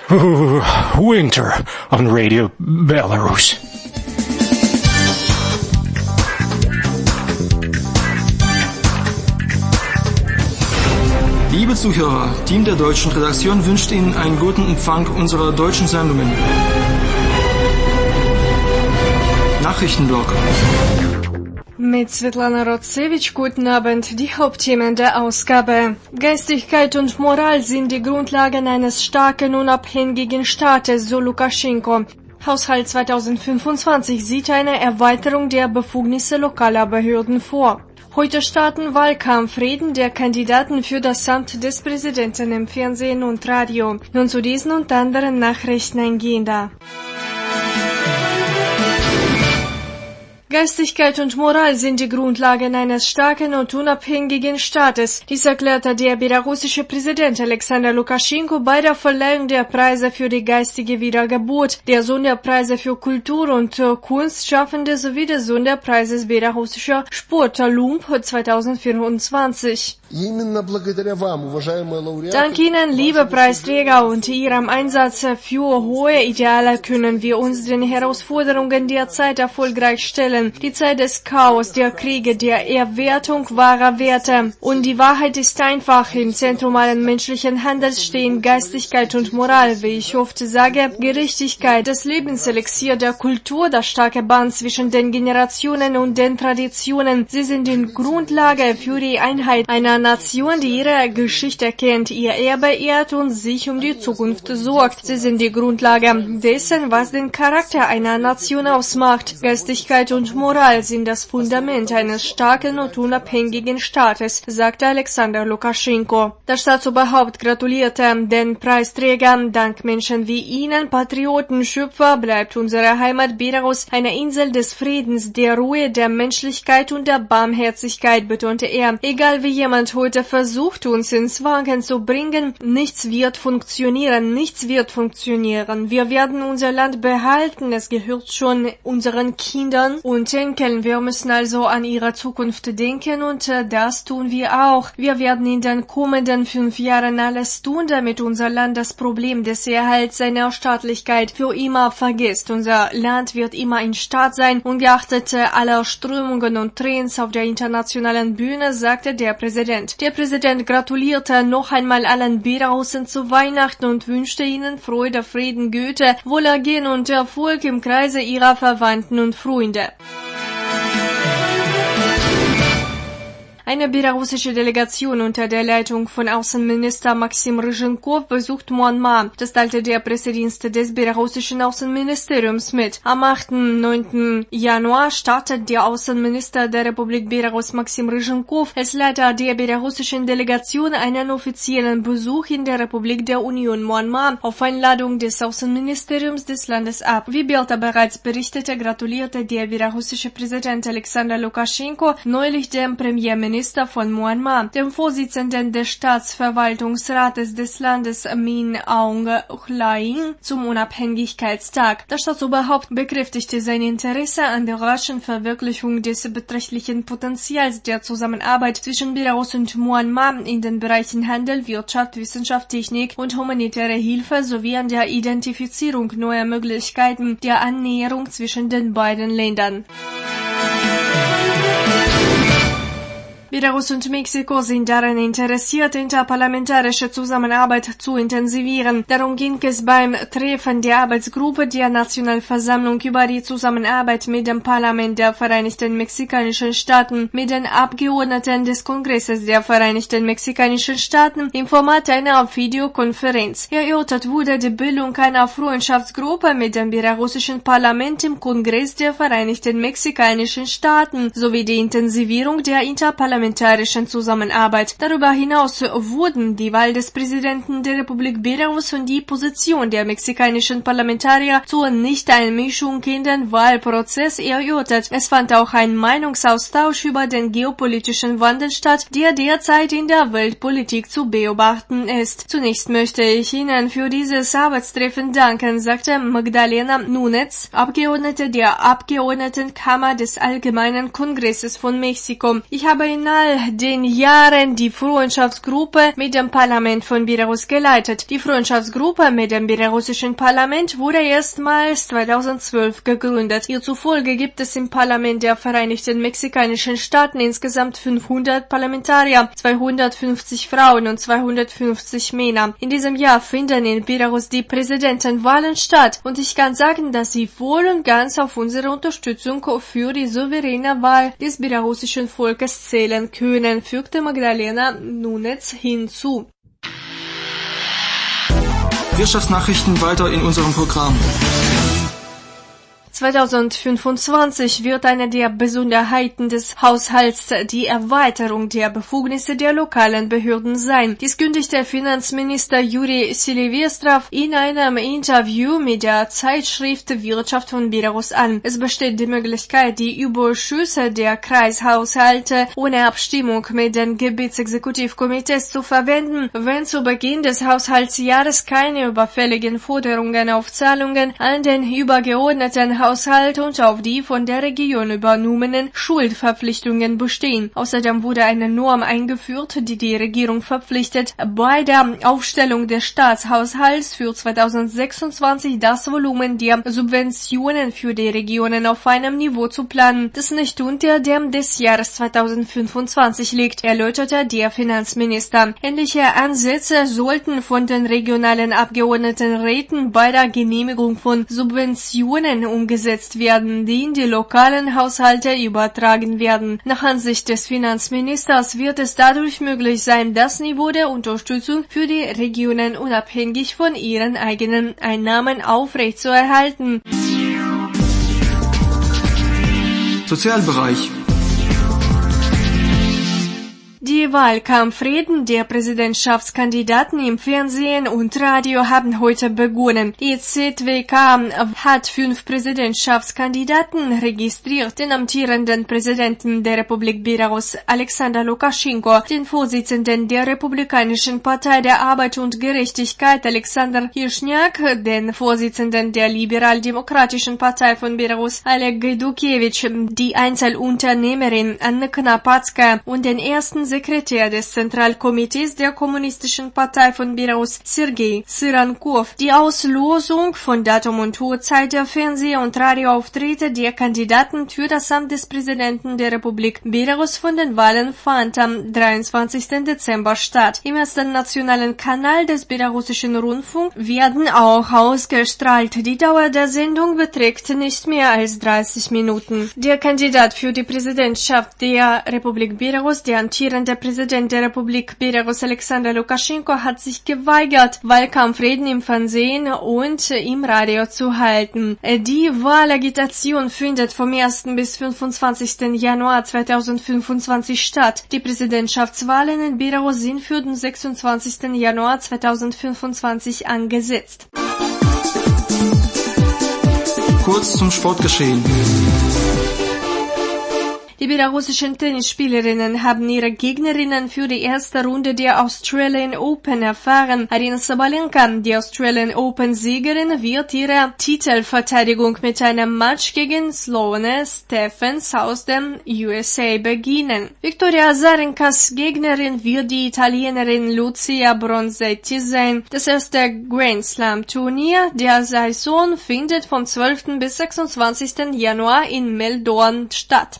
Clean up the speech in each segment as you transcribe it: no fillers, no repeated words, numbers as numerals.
Winter on Radio Belarus. Liebe Zuhörer, Team der deutschen Redaktion wünscht Ihnen einen guten Empfang unserer deutschen Sendungen. Nachrichtenblock. Mit Svetlana Rotsevich, guten Abend. Die Hauptthemen der Ausgabe. Geistigkeit und Moral sind die Grundlagen eines starken, unabhängigen Staates, so Lukaschenko. Haushalt 2025 sieht eine Erweiterung der Befugnisse lokaler Behörden vor. Heute starten Wahlkampfreden der Kandidaten für das Amt des Präsidenten im Fernsehen und Radio. Nun zu diesen und anderen Nachrichten eingehender. Geistigkeit und Moral sind die Grundlagen eines starken und unabhängigen Staates. Dies erklärte der belarussische Präsident Alexander Lukaschenko bei der Verleihung der Preise für die geistige Wiedergeburt, der Sonderpreise für Kultur und Kunstschaffende sowie des Sonderpreises belarussischer Sport-Olymp 2024. Dank Ihnen, liebe Preisträger, und Ihrem Einsatz für hohe Ideale können wir uns den Herausforderungen der Zeit erfolgreich stellen. Die Zeit des Chaos, der Kriege, der Erwertung wahrer Werte. Und die Wahrheit ist einfach. Im Zentrum allen menschlichen Handels stehen Geistigkeit und Moral, wie ich oft sage, Gerechtigkeit, das Lebenselixier der Kultur, das starke Band zwischen den Generationen und den Traditionen. Sie sind die Grundlage für die Einheit einer Nation, die ihre Geschichte kennt, ihr Erbe ehrt und sich um die Zukunft sorgt. Sie sind die Grundlage dessen, was den Charakter einer Nation ausmacht. Geistigkeit und Moral sind das Fundament eines starken und unabhängigen Staates, sagte Alexander Lukaschenko. Das Staatsoberhaupt gratulierte den Preisträgern. Dank Menschen wie Ihnen, Patrioten, Schöpfer, bleibt unsere Heimat Belarus eine Insel des Friedens, der Ruhe, der Menschlichkeit und der Barmherzigkeit, betonte er. Egal wie jemand heute versucht, uns ins Wanken zu bringen, nichts wird funktionieren. Wir werden unser Land behalten, es gehört schon unseren Kindern und Enkeln. Wir müssen also an ihre Zukunft denken und das tun wir auch. Wir werden in den kommenden 5 Jahren alles tun, damit unser Land das Problem des Erhalts seiner Staatlichkeit für immer vergisst. Unser Land wird immer in Staat sein, ungeachtet aller Strömungen und Trends auf der internationalen Bühne, sagte der Präsident. Der Präsident gratulierte noch einmal allen Belarussen zu Weihnachten und wünschte ihnen Freude, Frieden, Güte, Wohlergehen und Erfolg im Kreise ihrer Verwandten und Freunde. Eine belarussische Delegation unter der Leitung von Außenminister Maxim Ryzhenkov besucht Myanmar. Das teilte der Pressedienst des belarussischen Außenministeriums mit. Am 8. und 9. Januar startet der Außenminister der Republik Belarus Maxim Ryzhenkov als Leiter der belarussischen Delegation einen offiziellen Besuch in der Republik der Union Myanmar auf Einladung des Außenministeriums des Landes ab. Wie Belta bereits berichtete, gratulierte der belarussische Präsident Alexander Lukaschenko neulich dem Premierminister von Myanmar, dem Vorsitzenden des Staatsverwaltungsrates des Landes Min Aung Hlaing, zum Unabhängigkeitstag. Das Staatsoberhaupt bekräftigte sein Interesse an der raschen Verwirklichung des beträchtlichen Potenzials der Zusammenarbeit zwischen Belarus und Myanmar in den Bereichen Handel, Wirtschaft, Wissenschaft, Technik und humanitäre Hilfe sowie an der Identifizierung neuer Möglichkeiten der Annäherung zwischen den beiden Ländern. Belarus und Mexiko sind daran interessiert, interparlamentarische Zusammenarbeit zu intensivieren. Darum ging es beim Treffen der Arbeitsgruppe der Nationalversammlung über die Zusammenarbeit mit dem Parlament der Vereinigten Mexikanischen Staaten, mit den Abgeordneten des Kongresses der Vereinigten Mexikanischen Staaten im Format einer Videokonferenz. Erörtert wurde die Bildung einer Freundschaftsgruppe mit dem belarussischen Parlament im Kongress der Vereinigten Mexikanischen Staaten sowie die Intensivierung der interparlamentarischen Zusammenarbeit. Darüber hinaus wurden die Wahl des Präsidenten der Republik Belarus und die Position der mexikanischen Parlamentarier zur Nichteinmischung in den Wahlprozess erörtert. Es fand auch ein Meinungsaustausch über den geopolitischen Wandel statt, der derzeit in der Weltpolitik zu beobachten ist. Zunächst möchte ich Ihnen für dieses Arbeitstreffen danken, sagte Magdalena Núñez, Abgeordnete der Abgeordnetenkammer des Allgemeinen Kongresses von Mexiko. Ich habe in all den Jahren die Freundschaftsgruppe mit dem Parlament von Belarus geleitet. Die Freundschaftsgruppe mit dem belarussischen Parlament wurde erstmals 2012 gegründet. Ihr zufolge gibt es im Parlament der Vereinigten Mexikanischen Staaten insgesamt 500 Parlamentarier, 250 Frauen und 250 Männer. In diesem Jahr finden in Belarus die Präsidentenwahlen statt und ich kann sagen, dass sie voll und ganz auf unsere Unterstützung für die souveräne Wahl des belarussischen Volkes zählen können, fügte Magdalena Nunes hinzu. Wirtschaftsnachrichten weiter in unserem Programm. 2025 wird eine der Besonderheiten des Haushalts die Erweiterung der Befugnisse der lokalen Behörden sein. Dies kündigte Finanzminister Juri Silvestrov in einem Interview mit der Zeitschrift Wirtschaft von Belarus an. Es besteht die Möglichkeit, die Überschüsse der Kreishaushalte ohne Abstimmung mit den Gebietsexekutivkomitees zu verwenden, wenn zu Beginn des Haushaltsjahres keine überfälligen Forderungen auf Zahlungen an den übergeordneten Haushalt und auf die von der Region übernommenen Schuldverpflichtungen bestehen. Außerdem wurde eine Norm eingeführt, die die Regierung verpflichtet, bei der Aufstellung des Staatshaushalts für 2026 das Volumen der Subventionen für die Regionen auf einem Niveau zu planen, das nicht unter dem des Jahres 2025 liegt, erläuterte der Finanzminister. Ähnliche Ansätze sollten von den regionalen Abgeordnetenräten bei der Genehmigung von Subventionen umgesetzt werden, die in die lokalen Haushalte übertragen werden. Nach Ansicht des Finanzministers wird es dadurch möglich sein, das Niveau der Unterstützung für die Regionen unabhängig von ihren eigenen Einnahmen aufrechtzuerhalten. Sozialbereich. Die Wahlkampfreden der Präsidentschaftskandidaten im Fernsehen und Radio haben heute begonnen. Die ZWK hat 5 Präsidentschaftskandidaten registriert: den amtierenden Präsidenten der Republik Belarus Alexander Lukaschenko, den Vorsitzenden der Republikanischen Partei der Arbeit und Gerechtigkeit Alexander Hirschniak, den Vorsitzenden der Liberal-Demokratischen Partei von Belarus Oleg Gaidukevich, die Einzelunternehmerin Anna Knapatskaya und den ersten Sekretär des Zentralkomitees der Kommunistischen Partei von Belarus, Sergei Syrankov. Die Auslosung von Datum und Uhrzeit der Fernseh- und Radioauftritte der Kandidaten für das Amt des Präsidenten der Republik Belarus von den Wahlen fand am 23. Dezember statt. Im ersten nationalen Kanal des belarussischen Rundfunks werden auch ausgestrahlt. Die Dauer der Sendung beträgt nicht mehr als 30 Minuten. Der Kandidat für die Präsidentschaft der Republik Belarus, der amtierende Präsident der Republik Belarus Alexander Lukaschenko, hat sich geweigert, Wahlkampfreden im Fernsehen und im Radio zu halten. Die Wahlagitation findet vom 1. bis 25. Januar 2025 statt. Die Präsidentschaftswahlen in Belarus sind für den 26. Januar 2025 angesetzt. Kurz zum Sportgeschehen. Die belarussischen Tennisspielerinnen haben ihre Gegnerinnen für die erste Runde der Australian Open erfahren. Aryna Sabalenka, die Australian Open-Siegerin, wird ihre Titelverteidigung mit einem Match gegen Sloane Stephens aus dem USA beginnen. Victoria Azarenkas Gegnerin wird die Italienerin Lucia Bronzetti sein. Das erste Grand Slam-Turnier der Saison findet vom 12. bis 26. Januar in Melbourne statt.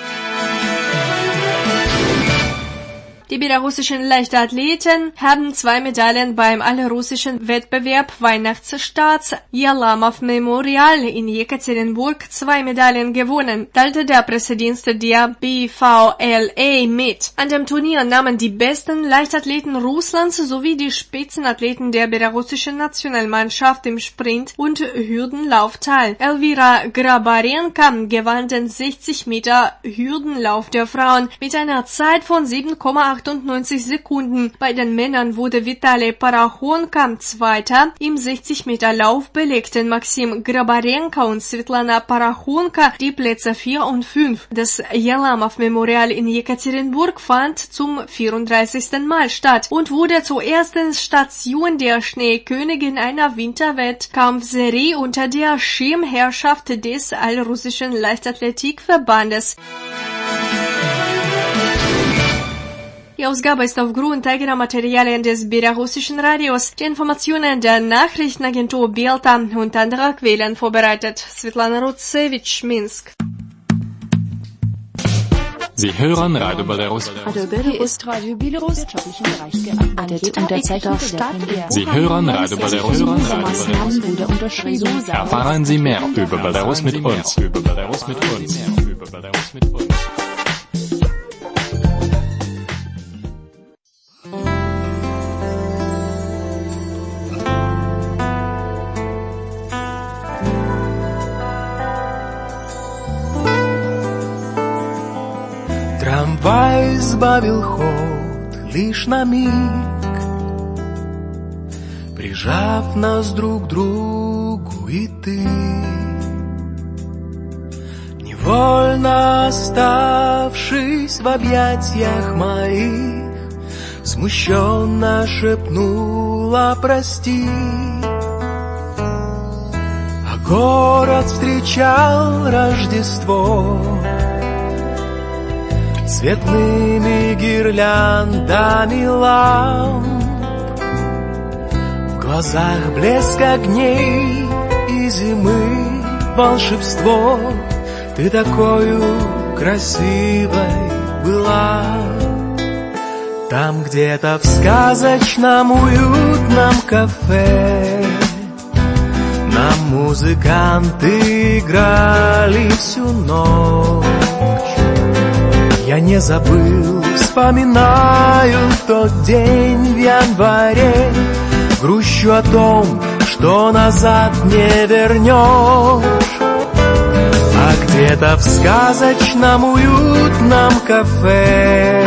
Die belarussischen Leichtathleten haben 2 Medaillen beim allrussischen Wettbewerb Weihnachtsstarts Yerlamov Memorial in Jekaterinburg 2 Medaillen gewonnen, teilte der Pressedienst der BVLA mit. An dem Turnier nahmen die besten Leichtathleten Russlands sowie die Spitzenathleten der belarussischen Nationalmannschaft im Sprint und Hürdenlauf teil. Elvira Grabarenka gewann den 60 Meter Hürdenlauf der Frauen mit einer Zeit von 7,98 Sekunden. Bei den Männern wurde Vitali Parachonka Zweiter. Im 60-Meter-Lauf belegten Maxim Grabarenka und Svetlana Parachonka die Plätze 4 und 5. Das Yerlamov-Memorial in Jekaterinburg fand zum 34. Mal statt und wurde zur ersten Station der Schneekönigin einer Winterwettkampfserie unter der Schirmherrschaft des Allrussischen Leichtathletikverbandes. Die Ausgabe ist aufgrund eigener Materialien des belarussischen Radios, die Informationen der Nachrichtenagentur Belta und anderer Quellen vorbereitet. Svetlana Rutsevich, Minsk. Sie hören Radio Belarus. Hier ist Radio Belarus wirtschaftlichen Bereich gearbeitet und derzeit auf Stadt. Sie hören Radio Belarus. Maßnahmen wurde unterschrieben. Erfahren Sie mehr über Belarus mit uns. Über Belarus mit uns. Über Belarus mit uns. Трамвай сбавил ход лишь на миг, прижав нас друг к другу, и ты, невольно оставшись в объятиях моих, смущенно шепнула прости. А город встречал Рождество цветными гирляндами ламп, в глазах блеск огней и зимы волшебство. Ты такою красивой была. Там где-то в сказочном уютном кафе нам музыканты играли всю ночь. Я не забыл, вспоминаю тот день в январе, грущу о том, что назад не вернешь. А где-то в сказочном уютном кафе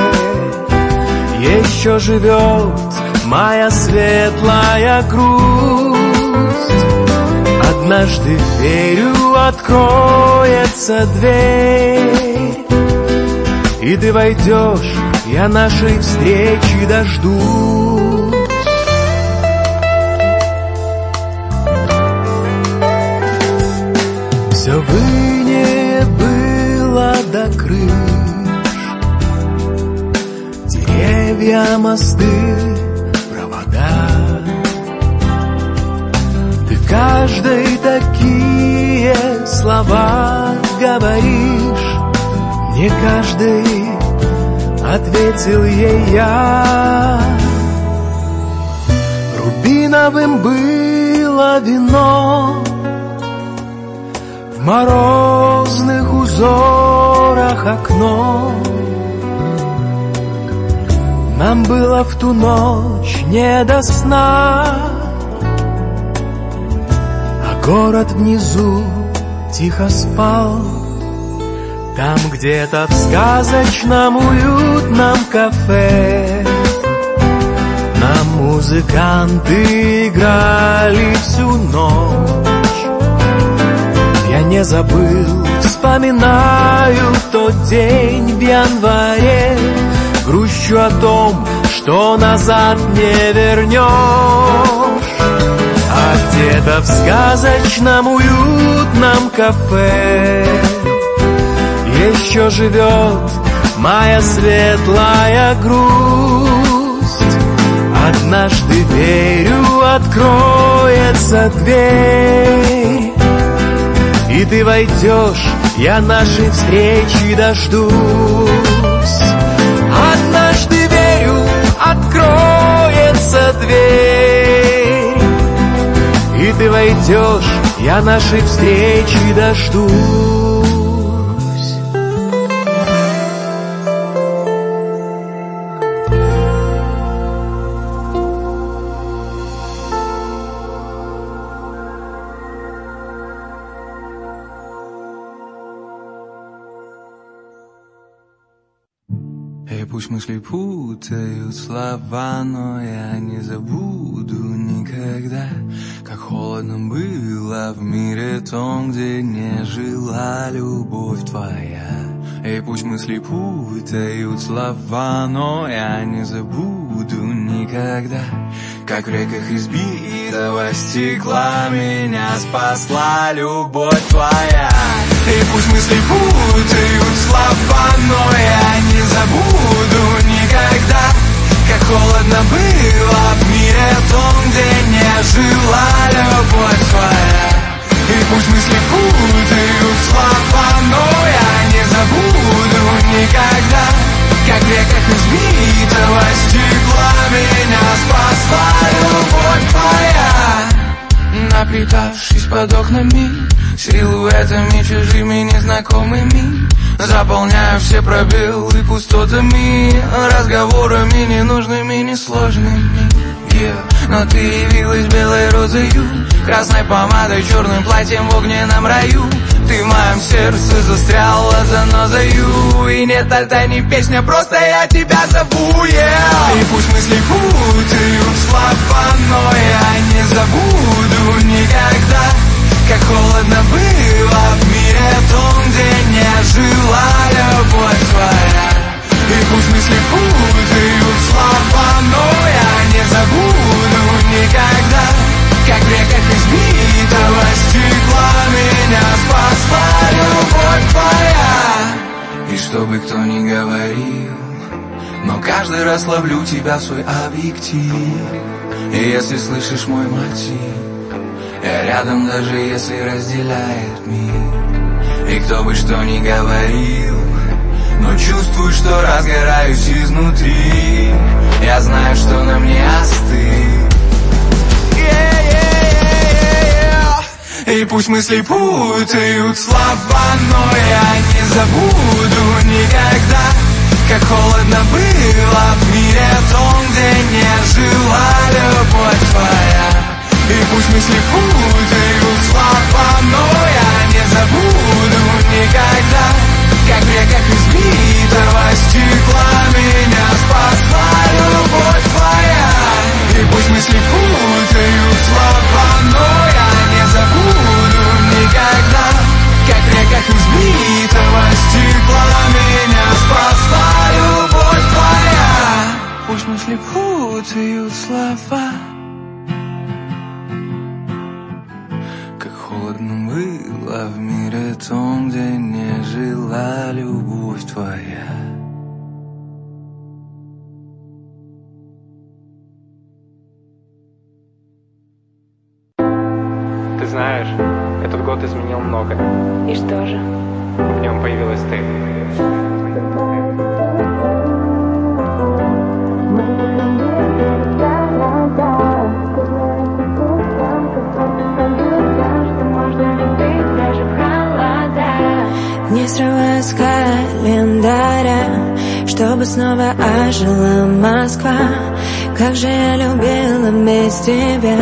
еще живет моя светлая грусть. Однажды, верю, откроется дверь, и ты войдешь, я нашей встречи дождусь. Все в ине было до крыш, деревья, мосты, провода. Ты каждой такие слова говоришь, не каждый ответил ей я. Рубиновым было вино в морозных узорах окно. Нам было в ту ночь не до сна, а город внизу тихо спал. Там где-то в сказочном уютном кафе нам музыканты играли всю ночь. Я не забыл, вспоминаю тот день в январе, грущу о том, что назад не вернешь. А где-то в сказочном уютном кафе еще живет моя светлая грусть. Однажды, верю, откроется дверь, и ты войдешь, я нашей встречи дождусь. Однажды, верю, откроется дверь, и ты войдешь, я нашей встречи дождусь. И пусть мысли путают слова, но я не забуду никогда, как холодно было в мире том, где не жила любовь твоя. И пусть мысли путают слова, но я не забуду никогда, как в реках избитого стекла меня спасла любовь твоя. И пусть мысли путают слова, но я не забуду никогда, никогда. Как холодно было в мире том, где не жила любовь твоя. И пусть мысли путают слова, но я не забуду никогда. Как в реках избитого стекла меня спасла любовь твоя. Напитавшись под окнами силуэтами чужими незнакомыми, заполняю все пробелы пустотами, разговорами ненужными, несложными. Но ты явилась белой розою, красной помадой, черным платьем в огненном раю. Ты в моем сердце застряла занозою. И нет, это не песня, просто я тебя зову, И пусть мысли путают слова, но я не забуду никогда. Как холодно было в мире том, где не жила любовь твоя. И пусть мысли путают слова, но я не забуду никогда. Как в реках избитого стекла меня спасла любовь твоя. И что бы кто ни говорил, но каждый раз ловлю тебя в свой объектив. И если слышишь мой мотив, я рядом, даже если разделяет мир. И кто бы что ни говорил, но чувствую, что разгораюсь изнутри. Я знаю, что на мне остыл. И пусть мысли путают слова, но я не забуду никогда. Как холодно было в мире том, где не жила любовь твоя. И пусть мысли путают слова, но я не забуду никогда. Как в реках избитого стекла меня спасла любовь твоя. И пусть мысли путают слова, но я не забуду никогда. Как в реках избитого стекла меня спасла любовь твоя. Пусть мысли путают слова. Как холодно было в мире том, где не жила любовь твоя. Ты знаешь, этот год изменил много. И что же? В нем появилась ты. Не срываю с календаря, чтобы снова ожила Москва. Как же я любила без тебя.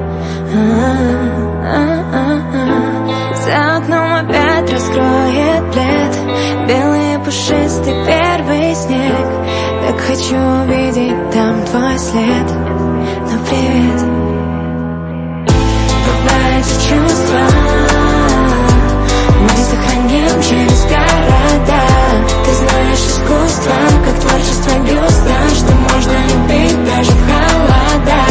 За окном опять раскроет плед, белый и пушистый первый снег. Так хочу увидеть там твой след. Ну привет. Бывают чувства мы сохраним через города. Ты знаешь искусство, как творчество бюста, что можно любить даже в холода.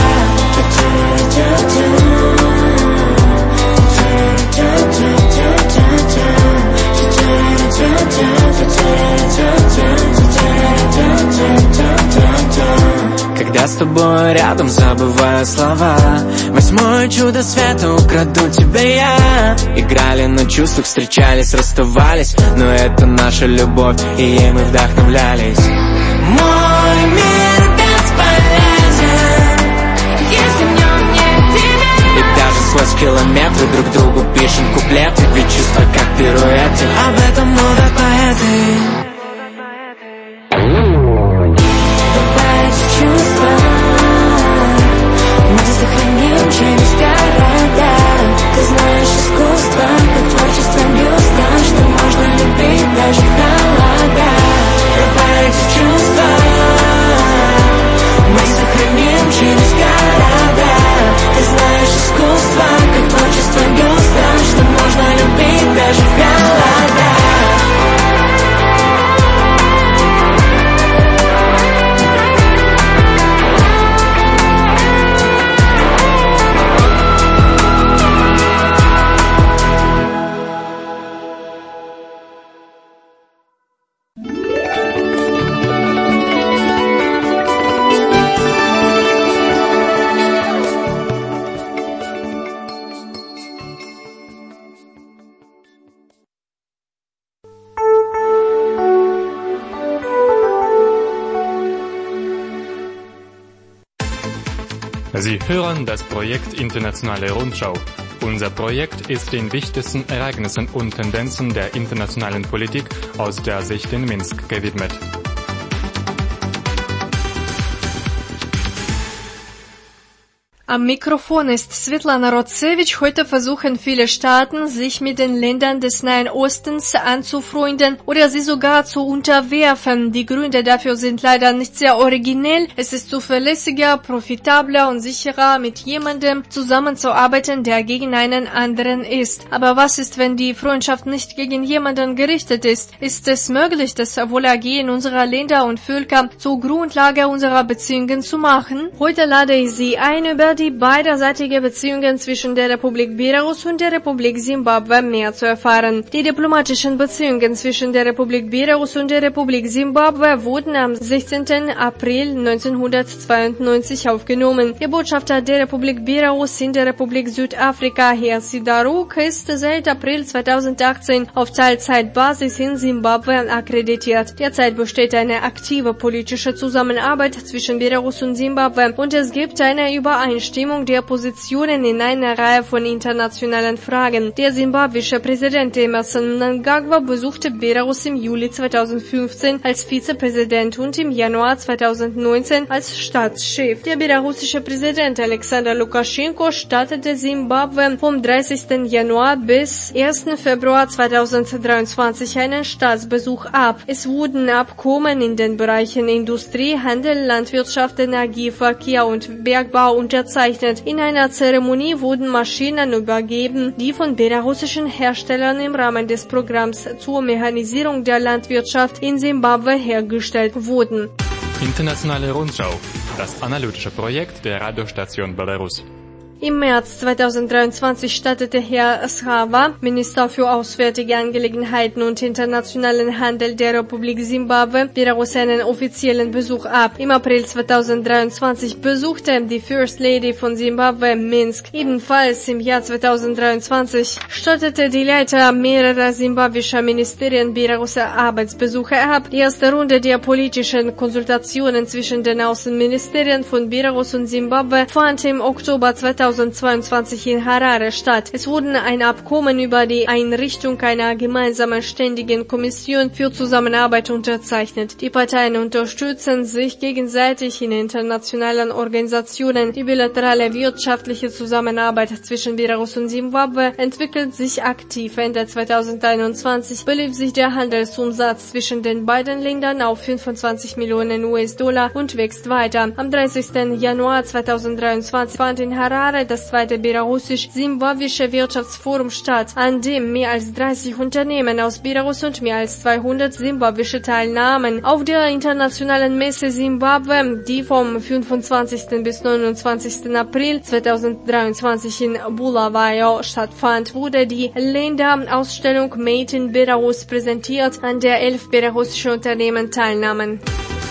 Когда с тобой рядом, забываю слова. Восьмое чудо света, украду тебя я. Играли на чувствах, встречались, расставались, но это наша любовь, и ей мы вдохновлялись. Мой мир бесполезен, если в нем нет тебя. И даже сквозь километры друг другу пишем куплеты, ведь чувства как пируэты. Об этом много поэты. Через города. Ты знаешь искусство, как творчество бюста, что можно любить даже в холода. Давай эти чувства мы сохраним через города. Ты знаешь искусство, как творчество бюста, что можно любить даже в холода. Sie hören das Projekt Internationale Rundschau. Unser Projekt ist den wichtigsten Ereignissen und Tendenzen der internationalen Politik aus der Sicht in Minsk gewidmet. Am Mikrofon ist Svetlana Rotsevich. Heute versuchen viele Staaten, sich mit den Ländern des Nahen Ostens anzufreunden oder sie sogar zu unterwerfen. Die Gründe dafür sind leider nicht sehr originell. Es ist zuverlässiger, profitabler und sicherer, mit jemandem zusammenzuarbeiten, der gegen einen anderen ist. Aber was ist, wenn die Freundschaft nicht gegen jemanden gerichtet ist? Ist es möglich, das Wohlergehen unserer Länder und Völker zur Grundlage unserer Beziehungen zu machen? Heute lade ich Sie ein, über die beiderseitige Beziehungen zwischen der Republik Belarus und der Republik Simbabwe mehr zu erfahren. Die diplomatischen Beziehungen zwischen der Republik Belarus und der Republik Simbabwe wurden am 16. April 1992 aufgenommen. Der Botschafter der Republik Belarus in der Republik Südafrika, Herr Sidaruk, ist seit April 2018 auf Teilzeitbasis in Simbabwe akkreditiert. Derzeit besteht eine aktive politische Zusammenarbeit zwischen Belarus und Simbabwe und es gibt eine Übereinstimmung der Positionen in einer Reihe von internationalen Fragen. Der simbabwische Präsident Emmerson Mnangagwa besuchte Belarus im Juli 2015 als Vizepräsident und im Januar 2019 als Staatschef. Der belarussische Präsident Alexander Lukaschenko stattete Simbabwe vom 30. Januar bis 1. Februar 2023 einen Staatsbesuch ab. Es wurden Abkommen in den Bereichen Industrie, Handel, Landwirtschaft, Energie, Verkehr und Bergbau unterzeichnet. In einer Zeremonie wurden Maschinen übergeben, die von belarussischen Herstellern im Rahmen des Programms zur Mechanisierung der Landwirtschaft in Simbabwe hergestellt wurden. Internationale Rundschau, das analytische Projekt der Radiostation Belarus. Im März 2023 stattete Herr Srava, Minister für Auswärtige Angelegenheiten und internationalen Handel der Republik Simbabwe, Belarus einen offiziellen Besuch ab. Im April 2023 besuchte die First Lady von Simbabwe Minsk. Ebenfalls im Jahr 2023 stattete die Leiter mehrerer simbabwischer Ministerien Belaruser Arbeitsbesuche ab. Die erste Runde der politischen Konsultationen zwischen den Außenministerien von Belarus und Simbabwe fand im Oktober 2022 in Harare statt. Es wurden ein Abkommen über die Einrichtung einer gemeinsamen ständigen Kommission für Zusammenarbeit unterzeichnet. Die Parteien unterstützen sich gegenseitig in internationalen Organisationen. Die bilaterale wirtschaftliche Zusammenarbeit zwischen Belarus und Simbabwe entwickelt sich aktiv. Ende 2021 belief sich der Handelsumsatz zwischen den beiden Ländern auf 25 Millionen US-Dollar und wächst weiter. Am 30. Januar 2023 fand in Harare das zweite belarussisch-simbabwische Wirtschaftsforum statt, an dem mehr als 30 Unternehmen aus Belarus und mehr als 200 simbabwische teilnahmen. Auf der internationalen Messe Simbabwe, die vom 25. bis 29. April 2023 in Bulawayo stattfand, wurde die Länderausstellung Made in Belarus präsentiert, an der 11 belarussische Unternehmen teilnahmen.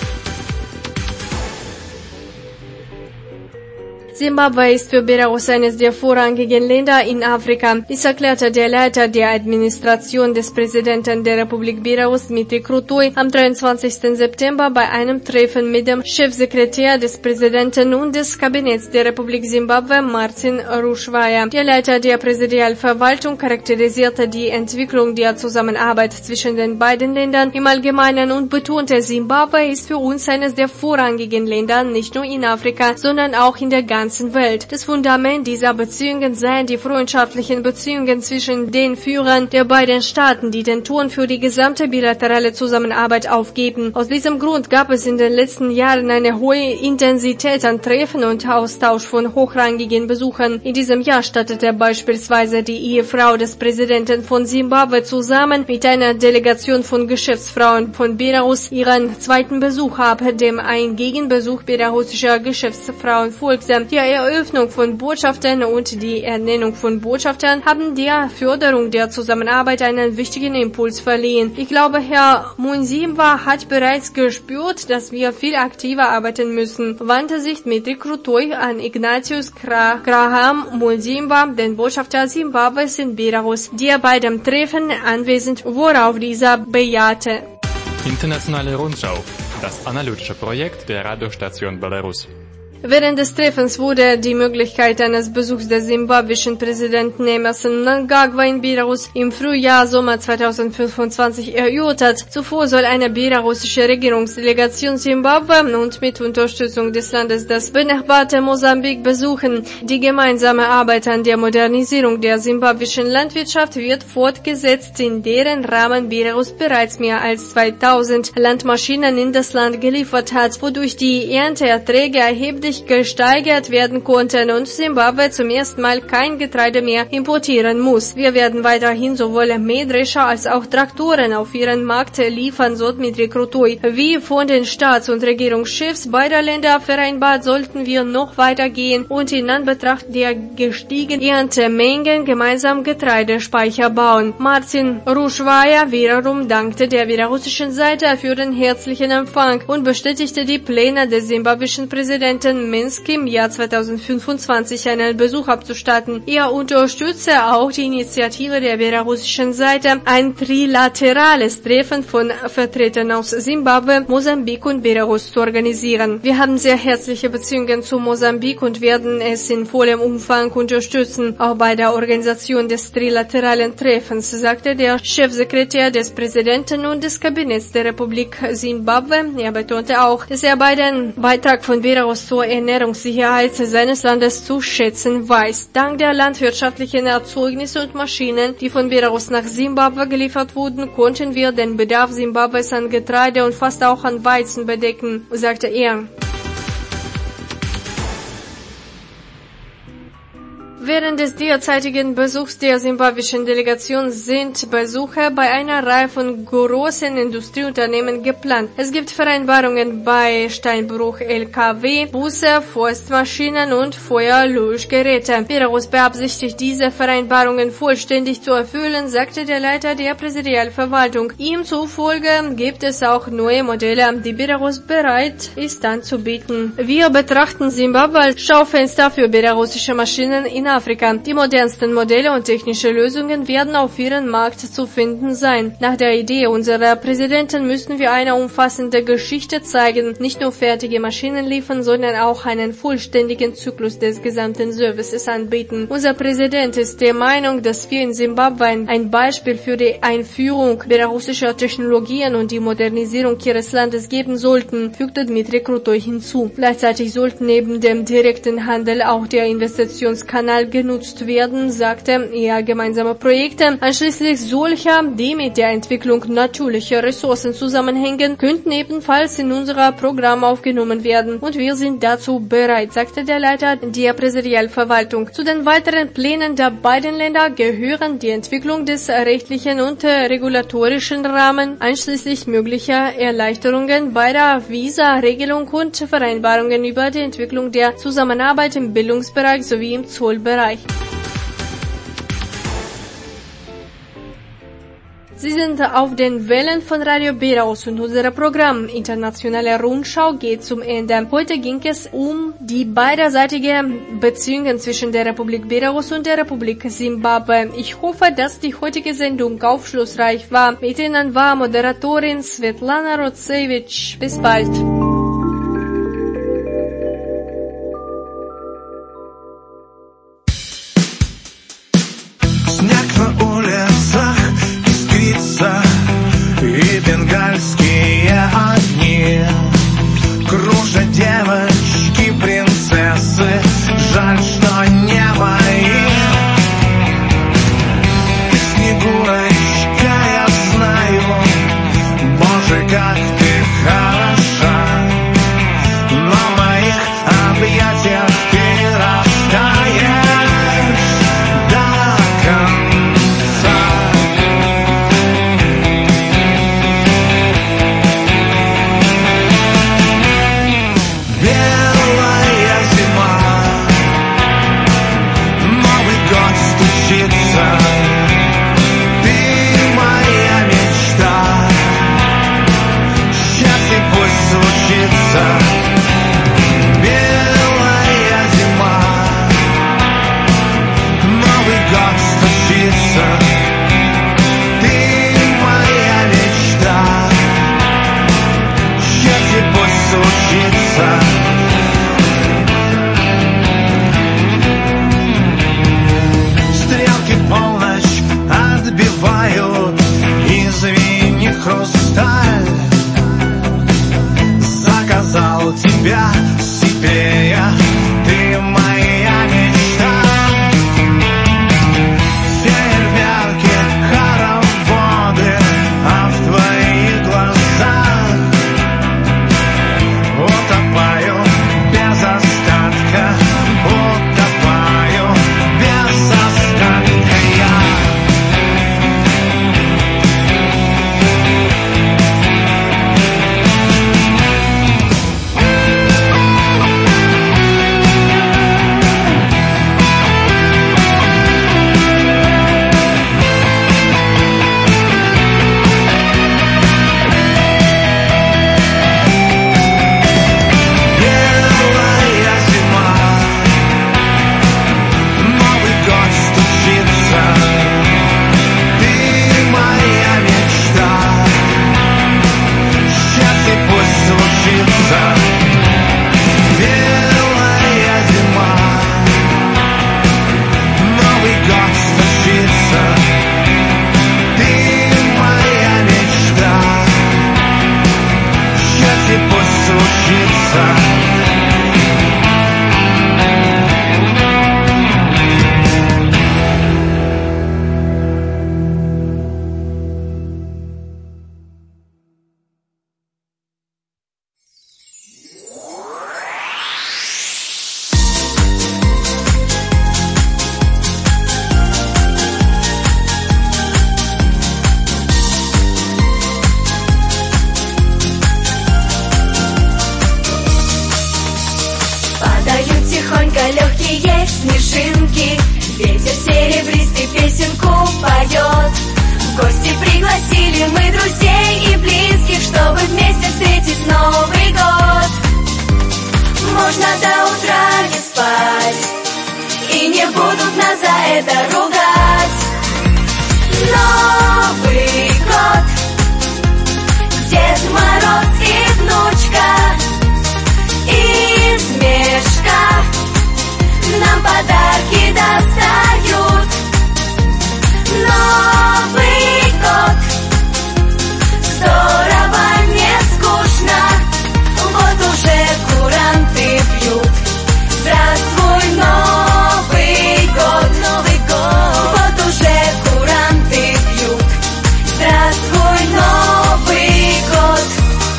Simbabwe ist für Belarus eines der vorrangigen Länder in Afrika. Dies erklärte der Leiter der Administration des Präsidenten der Republik Belarus, Dmitry Krutoi, am 23. September bei einem Treffen mit dem Chefsekretär des Präsidenten und des Kabinetts der Republik Simbabwe, Martin Rushwaya. Der Leiter der Präsidialverwaltung charakterisierte die Entwicklung der Zusammenarbeit zwischen den beiden Ländern im Allgemeinen und betonte, Simbabwe ist für uns eines der vorrangigen Länder, nicht nur in Afrika, sondern auch in der ganzen Welt. Das Fundament dieser Beziehungen seien die freundschaftlichen Beziehungen zwischen den Führern der beiden Staaten, die den Ton für die gesamte bilaterale Zusammenarbeit aufgeben. Aus diesem Grund gab es in den letzten Jahren eine hohe Intensität an Treffen und Austausch von hochrangigen Besuchern. In diesem Jahr stattete beispielsweise die Ehefrau des Präsidenten von Simbabwe zusammen mit einer Delegation von Geschäftsfrauen von Belarus ihren zweiten Besuch ab, dem ein Gegenbesuch belarussischer Geschäftsfrauen folgte. Die Eröffnung von Botschaften und die Ernennung von Botschaftern haben der Förderung der Zusammenarbeit einen wichtigen Impuls verliehen. Ich glaube, Herr Munzimba hat bereits gespürt, dass wir viel aktiver arbeiten müssen, wandte sich Dmitry Krutoi an Ignatius Graham Munzimba, den Botschafter Simbabwes in Belarus, der bei dem Treffen anwesend, worauf dieser bejahte. Internationale Rundschau, das analytische Projekt der Radiostation Belarus. Während des Treffens wurde die Möglichkeit eines Besuchs des simbabwischen Präsidenten Emmerson Mnangagwa in Belarus im Sommer 2025 erörtert. Zuvor soll eine belarussische Regierungsdelegation Simbabwe und mit Unterstützung des Landes das benachbarte Mosambik besuchen. Die gemeinsame Arbeit an der Modernisierung der simbabwischen Landwirtschaft wird fortgesetzt, in deren Rahmen Belarus bereits mehr als 2000 Landmaschinen in das Land geliefert hat, wodurch die Ernteerträge erheblich gesteigert werden konnten und Simbabwe zum ersten Mal kein Getreide mehr importieren muss. Wir werden weiterhin sowohl Mähdrescher als auch Traktoren auf ihren Markt liefern, so Dmitry Krutoy. Wie von den Staats- und Regierungschefs beider Länder vereinbart, sollten wir noch weitergehen und in Anbetracht der gestiegenen Erntemengen gemeinsam Getreidespeicher bauen. Martin Ruschwaya wiederum dankte der belarussischen Seite für den herzlichen Empfang und bestätigte die Pläne des simbabwischen Präsidenten Minsk im Jahr 2025 einen Besuch abzustatten. Er unterstütze auch die Initiative der belarussischen Seite, ein trilaterales Treffen von Vertretern aus Simbabwe, Mosambik und Belarus zu organisieren. Wir haben sehr herzliche Beziehungen zu Mosambik und werden es in vollem Umfang unterstützen, auch bei der Organisation des trilateralen Treffens, sagte der Chefsekretär des Präsidenten und des Kabinetts der Republik Simbabwe. Er betonte auch, dass er bei den Beitrag von Belarus zur Ernährungssicherheit seines Landes zu schätzen weiß. Dank der landwirtschaftlichen Erzeugnisse und Maschinen, die von Belarus nach Simbabwe geliefert wurden, konnten wir den Bedarf Simbabwes an Getreide und fast auch an Weizen bedecken, sagte er. Während des derzeitigen Besuchs der simbabwischen Delegation sind Besuche bei einer Reihe von großen Industrieunternehmen geplant. Es gibt Vereinbarungen bei Steinbruch LKW, Busse, Forstmaschinen und Feuerlöschgeräte. Belarus beabsichtigt, diese Vereinbarungen vollständig zu erfüllen, sagte der Leiter der Präsidialverwaltung. Ihm zufolge gibt es auch neue Modelle, die Belarus bereit ist anzubieten. Wir betrachten Simbabwe als Schaufenster für belarussische Maschinen in Afrika. Die modernsten Modelle und technische Lösungen werden auf ihrem Markt zu finden sein. Nach der Idee unserer Präsidenten müssen wir eine umfassende Geschichte zeigen, nicht nur fertige Maschinen liefern, sondern auch einen vollständigen Zyklus des gesamten Services anbieten. Unser Präsident ist der Meinung, dass wir in Simbabwe ein Beispiel für die Einführung belarussischer Technologien und die Modernisierung ihres Landes geben sollten, fügte Dmitry Krutoy hinzu. Gleichzeitig sollten neben dem direkten Handel auch der Investitionskanal genutzt werden, sagte er. Gemeinsame Projekte, einschließlich solcher, die mit der Entwicklung natürlicher Ressourcen zusammenhängen, könnten ebenfalls in unser Programm aufgenommen werden und wir sind dazu bereit, sagte der Leiter der Präsidialverwaltung. Zu den weiteren Plänen der beiden Länder gehören die Entwicklung des rechtlichen und regulatorischen Rahmens, einschließlich möglicher Erleichterungen bei der Visa-Regelung und Vereinbarungen über die Entwicklung der Zusammenarbeit im Bildungsbereich sowie im Zollbereich. Sie sind auf den Wellen von Radio Belarus und unser Programm Internationale Rundschau geht zum Ende. Heute ging es um die beiderseitigen Beziehungen zwischen der Republik Belarus und der Republik Simbabwe. Ich hoffe, dass die heutige Sendung aufschlussreich war. Mit Ihnen war Moderatorin Svetlana Rotsevich. Bis bald. И бенгальские огни кружат девочки, принцессы, жаль, что не мои. Ты, Снегурочка, я знаю, Боже, как ты хороша. серебристый песенку поет. В гости пригласили мы друзей и близких, чтобы вместе встретить Новый год. Можно до утра не спать, и не будут нас за это ругать. Новый год, Дед Мороз и внучка из мешка нам подарки достают. Новый год, здорово, не скучно, вот уже куранты пьют. Здравствуй, Новый год, Новый год, вот уже куранты пьют. Здравствуй, Новый год.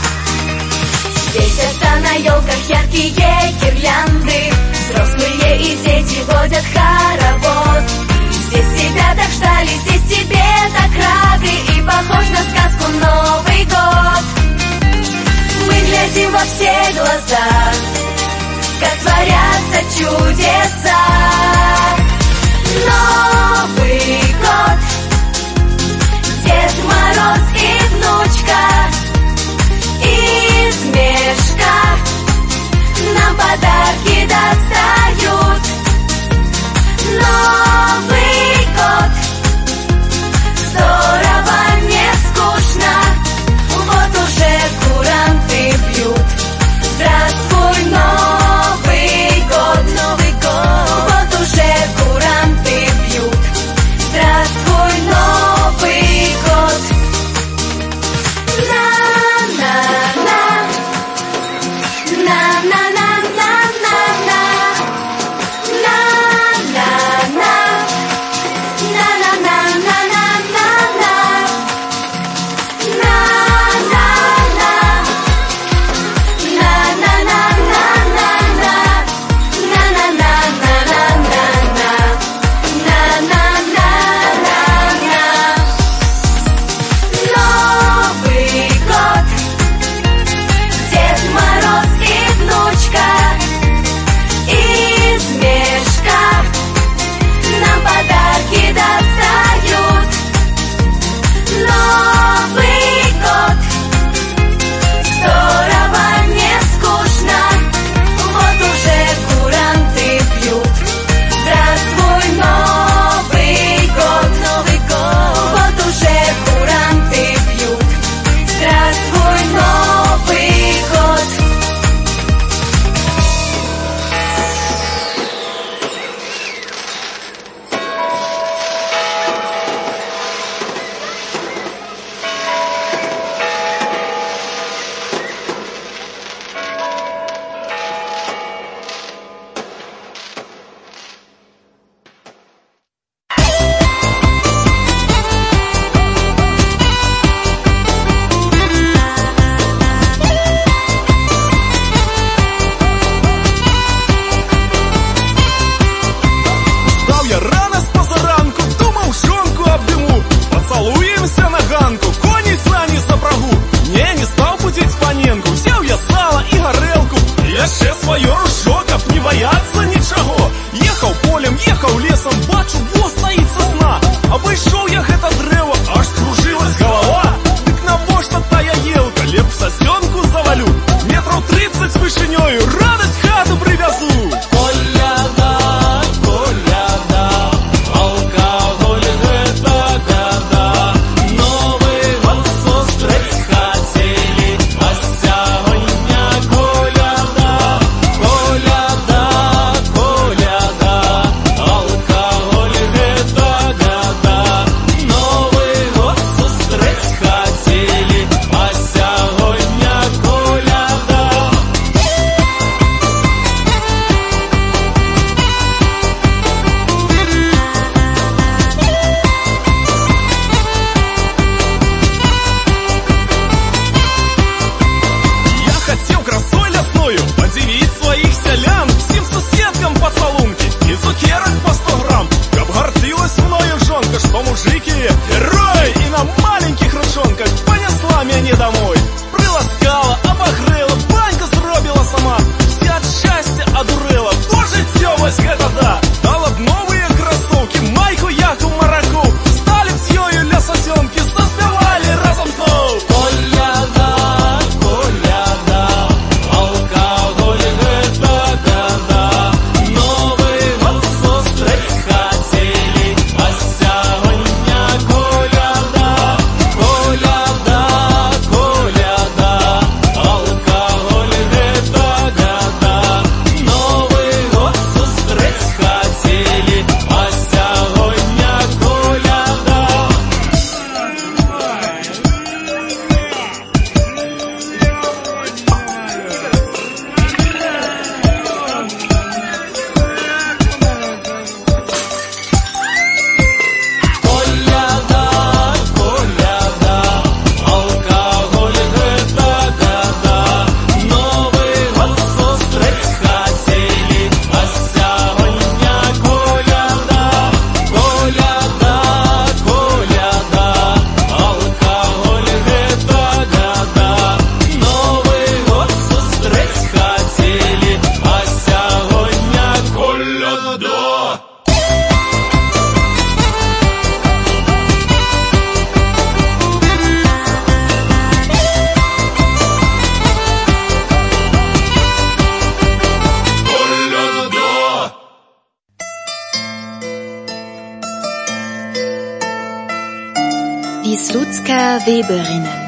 Светятся на елках яркие гирлянды, взрослые и дети водят хоровод. Здесь тебя так ждали, здесь тебе так рады, и похож на сказку Новый год. Мы глядим во все глаза, как творятся чудеса. Новый год, Дед Мороз и внучка из мешка нам подарки достают. Новый год, здорово, не скучно, вот уже куранты пьют. Здравствуй, Новый год, Новый год. Die Slutsker Weberinnen.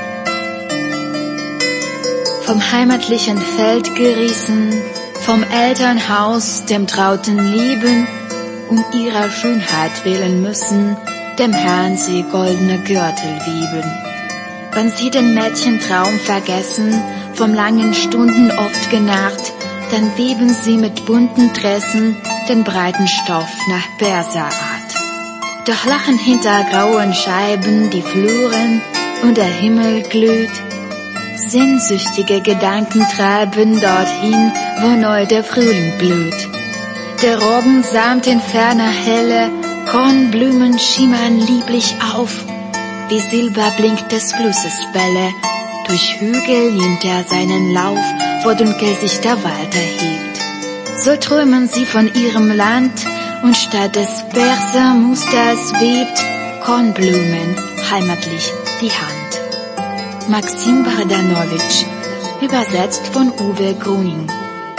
Vom heimatlichen Feld gerissen, vom Elternhaus, dem trauten Lieben, ihrer Schönheit willen müssen, dem Herrn sie goldene Gürtel wieben. Wenn sie den Mädchentraum vergessen, vom langen Stunden oft genarrt, dann weben sie mit bunten Dressen den breiten Stoff nach Berserart. Doch lachen hinter grauen Scheiben die Fluren und der Himmel glüht. Sehnsüchtige Gedanken treiben dorthin, wo neu der Frühling blüht. Der Roggen samt in ferner Helle, Kornblumen schimmern lieblich auf, wie Silber blinkt des Flusses Welle, durch Hügel nimmt er seinen Lauf, wo dunkel sich der Wald erhebt. So träumen sie von ihrem Land, und statt des Bersermusters webt Kornblumen heimatlich die Hand. Maxim Bardanovic, übersetzt von Uwe Gruning.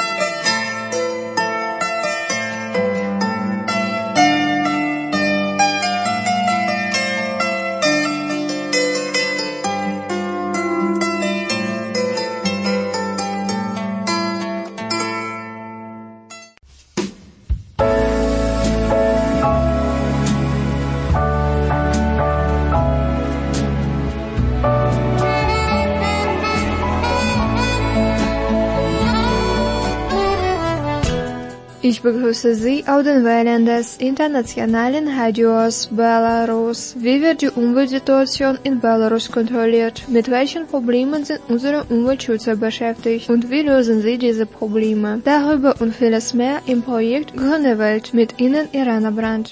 Ich begrüße Sie auf den Wellen des internationalen Radios Belarus. Wie wird die Umweltsituation in Belarus kontrolliert? Mit welchen Problemen sind unsere Umweltschützer beschäftigt? Und wie lösen sie diese Probleme? Darüber und vieles mehr im Projekt Grüne Welt mit Ihnen Irana Brandt.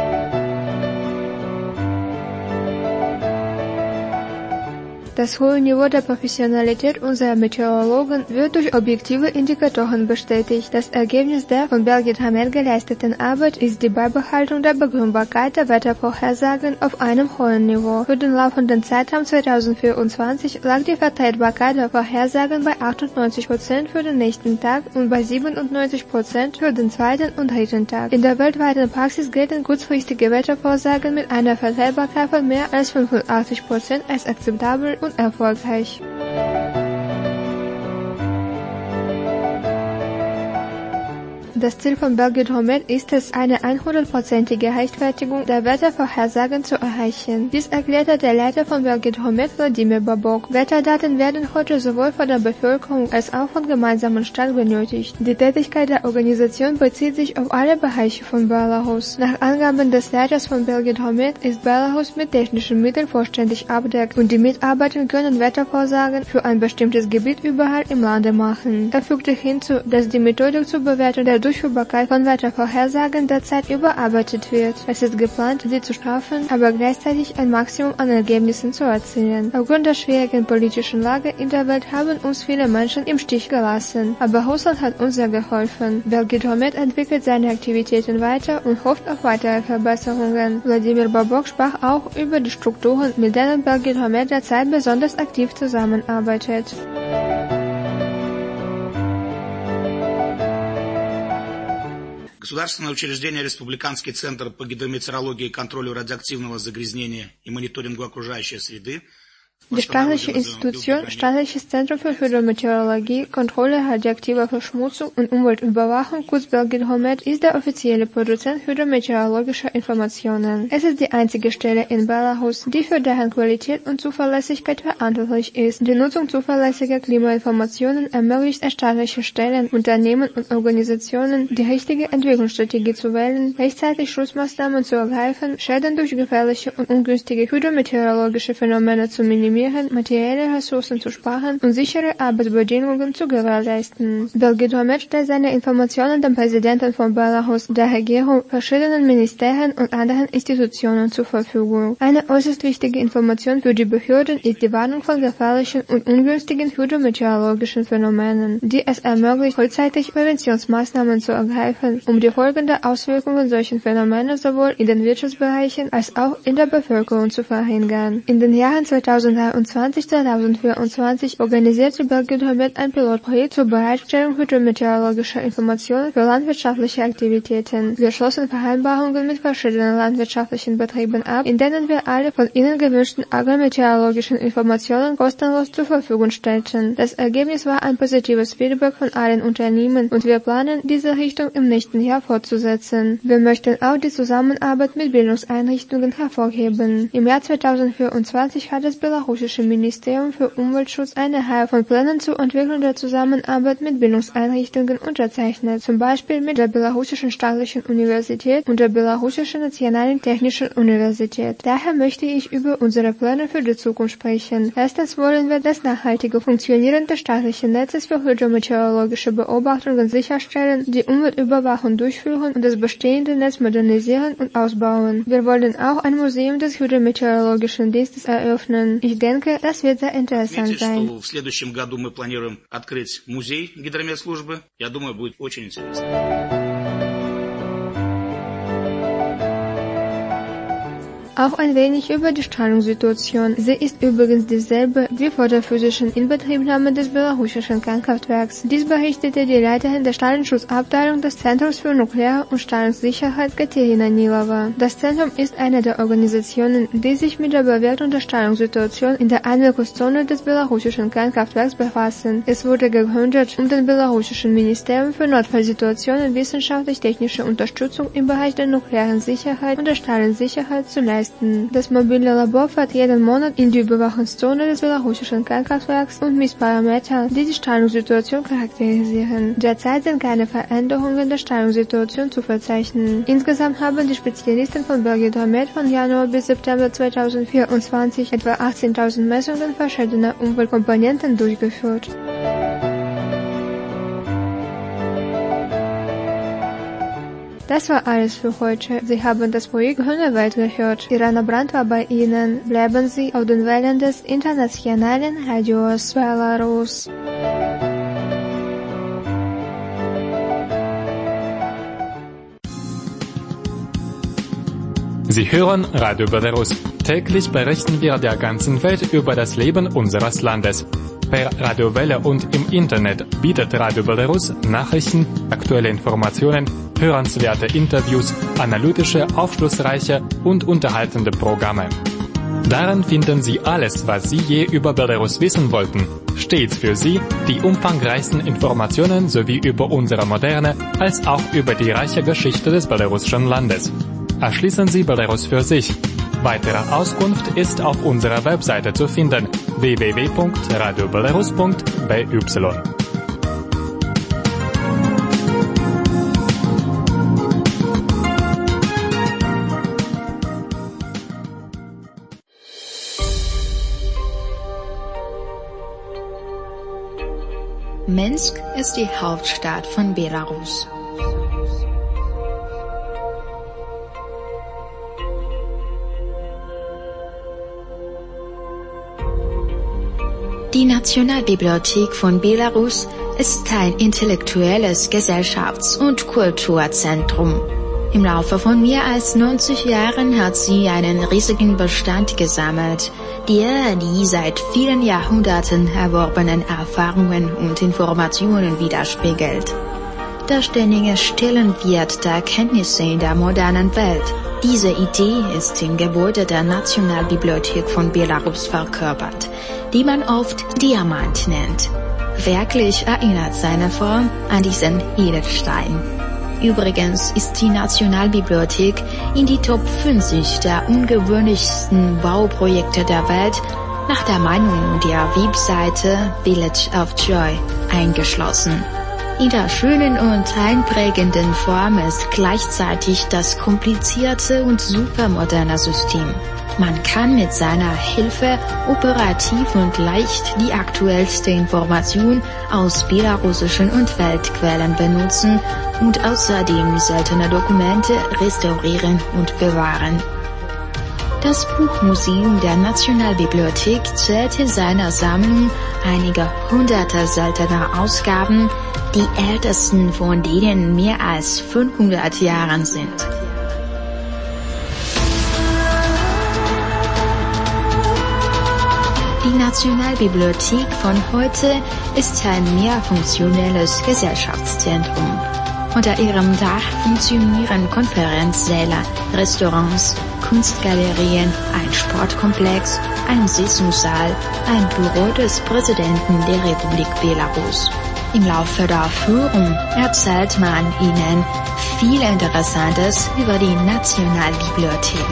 Das hohe Niveau der Professionalität unserer Meteorologen wird durch objektive Indikatoren bestätigt. Das Ergebnis der von Belgid Hamed geleisteten Arbeit ist die Beibehaltung der Begründbarkeit der Wettervorhersagen auf einem hohen Niveau. Für den laufenden Zeitraum 2024 lag die Vertretbarkeit der Vorhersagen bei 98% für den nächsten Tag und bei 97% für den zweiten und dritten Tag. In der weltweiten Praxis gelten kurzfristige Wettervorhersagen mit einer Vertretbarkeit von mehr als 85% als akzeptabel und erfolgreich. Das Ziel von Belgid Hamed ist es, eine 100%ige Rechtfertigung der Wettervorhersagen zu erreichen. Dies erklärte der Leiter von Belgid Hamed, Vladimir Babok. Wetterdaten werden heute sowohl von der Bevölkerung als auch von gemeinsamen Staat benötigt. Die Tätigkeit der Organisation bezieht sich auf alle Bereiche von Belarus. Nach Angaben des Leiters von Belgid Hamed ist Belarus mit technischen Mitteln vollständig abdeckt und die Mitarbeiter können Wettervorsagen für ein bestimmtes Gebiet überall im Lande machen. Er fügte hinzu, dass die Methodik zur Bewertung der Durchführbarkeit von Wettervorhersagen derzeit überarbeitet wird. Es ist geplant, sie zu straffen, aber gleichzeitig ein Maximum an Ergebnissen zu erzielen. Aufgrund der schwierigen politischen Lage in der Welt haben uns viele Menschen im Stich gelassen. Aber Russland hat uns sehr geholfen. Belgid Hamed entwickelt seine Aktivitäten weiter und hofft auf weitere Verbesserungen. Wladimir Babok sprach auch über die Strukturen, mit denen Belgid Hamed derzeit besonders aktiv zusammenarbeitet. Государственное учреждение «Республиканский центр по гидрометеорологии и контролю радиоактивного загрязнения и мониторингу окружающей среды» Die staatliche Institution, Staatliches Zentrum für Hydrometeorologie, Kontrolle radioaktiver Verschmutzung und Umweltüberwachung, kurz Belgid Hamed, ist der offizielle Produzent hydrometeorologischer Informationen. Es ist die einzige Stelle in Belarus, die für deren Qualität und Zuverlässigkeit verantwortlich ist. Die Nutzung zuverlässiger Klimainformationen ermöglicht es staatlichen Stellen, Unternehmen und Organisationen, die richtige Entwicklungsstrategie zu wählen, rechtzeitig Schutzmaßnahmen zu ergreifen, Schäden durch gefährliche und ungünstige hydrometeorologische Phänomene zu minimieren, materielle Ressourcen zu sparen und sichere Arbeitsbedingungen zu gewährleisten. Belgid Hamed stellt seine Informationen dem Präsidenten von Belarus, der Regierung, verschiedenen Ministerien und anderen Institutionen zur Verfügung. Eine äußerst wichtige Information für die Behörden ist die Warnung von gefährlichen und ungünstigen hydrometeorologischen Phänomenen, die es ermöglicht, frühzeitig Präventionsmaßnahmen zu ergreifen, um die Folgen der Auswirkungen solcher Phänomene sowohl in den Wirtschaftsbereichen als auch in der Bevölkerung zu verhindern. In den Jahren 2013 2023/2024 organisierte Belgien-Hydromet ein Pilotprojekt zur Bereitstellung hydrometeorologischer Informationen für landwirtschaftliche Aktivitäten. Wir schlossen Vereinbarungen mit verschiedenen landwirtschaftlichen Betrieben ab, in denen wir alle von ihnen gewünschten agrometeorologischen Informationen kostenlos zur Verfügung stellten. Das Ergebnis war ein positives Feedback von allen Unternehmen und wir planen, diese Richtung im nächsten Jahr fortzusetzen. Wir möchten auch die Zusammenarbeit mit Bildungseinrichtungen hervorheben. Im Jahr 2024 hat das belarussische Ministerium für Umweltschutz eine Reihe von Plänen zur Entwicklung der Zusammenarbeit mit Bildungseinrichtungen unterzeichnet, zum Beispiel mit der Belarussischen Staatlichen Universität und der Belarussischen Nationalen Technischen Universität. Daher möchte ich über unsere Pläne für die Zukunft sprechen. Erstens wollen wir das nachhaltige Funktionieren des staatlichen Netzes für hydrometeorologische Beobachtungen sicherstellen, die Umweltüberwachung durchführen und das bestehende Netz modernisieren und ausbauen. Wir wollen auch ein Museum des Hydrometeorologischen Dienstes eröffnen. Ich denke, das wird sehr interessant sein. В следующем году мы планируем открыть музей гидрометслужбы. Я думаю, будет очень интересно. Auch ein wenig über die Strahlungssituation. Sie ist übrigens dieselbe wie vor der physischen Inbetriebnahme des belarussischen Kernkraftwerks. Dies berichtete die Leiterin der Strahlenschutzabteilung des Zentrums für Nuklear- und Strahlungssicherheit Katerina Nilova. Das Zentrum ist eine der Organisationen, die sich mit der Bewertung der Strahlungssituation in der Einwirkungszone des belarussischen Kernkraftwerks befassen. Es wurde gegründet, um dem belarussischen Ministerium für Notfallsituationen wissenschaftlich-technische Unterstützung im Bereich der nuklearen Sicherheit und der Strahlensicherheit zu leisten. Das mobile Labor fährt jeden Monat in die Überwachungszone des belarussischen Kernkraftwerks und misst Parameter, die die Strahlungssituation charakterisieren. Derzeit sind keine Veränderungen der Strahlungssituation zu verzeichnen. Insgesamt haben die Spezialisten von Belgien-Hydromet von Januar bis September 2024 etwa 18.000 Messungen verschiedener Umweltkomponenten durchgeführt. Das war alles für heute. Sie haben das Projekt Grüne Welt gehört. Irana Brandt war bei Ihnen. Bleiben Sie auf den Wellen des internationalen Radios Belarus. Sie hören Radio Belarus. Täglich berichten wir der ganzen Welt über das Leben unseres Landes. Per Radiowelle und im Internet bietet Radio Belarus Nachrichten, aktuelle Informationen, hörenswerte Interviews, analytische, aufschlussreiche und unterhaltende Programme. Darin finden Sie alles, was Sie je über Belarus wissen wollten. Stets für Sie die umfangreichsten Informationen sowie über unsere moderne als auch über die reiche Geschichte des belarussischen Landes. Erschließen Sie Belarus für sich. Weitere Auskunft ist auf unserer Webseite zu finden: www.radiobelarus.by. Minsk ist die Hauptstadt von Belarus. Die Nationalbibliothek von Belarus ist ein intellektuelles Gesellschafts- und Kulturzentrum. Im Laufe von mehr als 90 Jahren hat sie einen riesigen Bestand gesammelt, der die seit vielen Jahrhunderten erworbenen Erfahrungen und Informationen widerspiegelt. Der ständige Stellenwert der Kenntnisse in der modernen Welt. Diese Idee ist im Gebäude der Nationalbibliothek von Belarus verkörpert, die man oft Diamant nennt. Wirklich erinnert seine Form an diesen Edelstein. Übrigens ist die Nationalbibliothek in die Top 50 der ungewöhnlichsten Bauprojekte der Welt nach der Meinung der Webseite Village of Joy eingeschlossen. In der schönen und einprägenden Form ist gleichzeitig das komplizierte und supermoderne System. Man kann mit seiner Hilfe operativ und leicht die aktuellste Information aus belarussischen und Weltquellen benutzen und außerdem seltene Dokumente restaurieren und bewahren. Das Buchmuseum der Nationalbibliothek zählt in seiner Sammlung einige hunderte seltener Ausgaben, die ältesten von denen mehr als 500 Jahren sind. Die Nationalbibliothek von heute ist ein mehrfunktionelles Gesellschaftszentrum. Unter ihrem Dach funktionieren Konferenzsäle, Restaurants, Kunstgalerien, ein Sportkomplex, ein Sitzungssaal, ein Büro des Präsidenten der Republik Belarus. Im Laufe der Führung erzählt man Ihnen viel Interessantes über die Nationalbibliothek.